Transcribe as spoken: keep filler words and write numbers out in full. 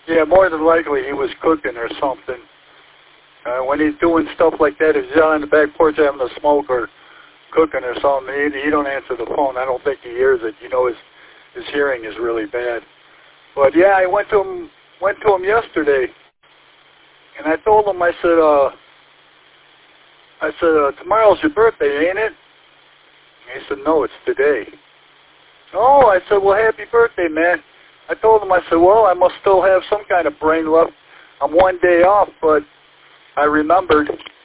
Yeah, more than likely he was cooking or something. Uh, when he's doing stuff like that, if he's out on the back porch having a smoke or cooking or something, he, he don't answer the phone. I don't think he hears it. You know, his his hearing is really bad. But yeah, I went to him went to him yesterday, and I told him, I said, uh, I said, uh, tomorrow's your birthday, ain't it? And he said, no, it's today. Oh, I said, well, happy birthday, man. I told him, I said, well, I must still have some kind of brain left. I'm one day off, but I remembered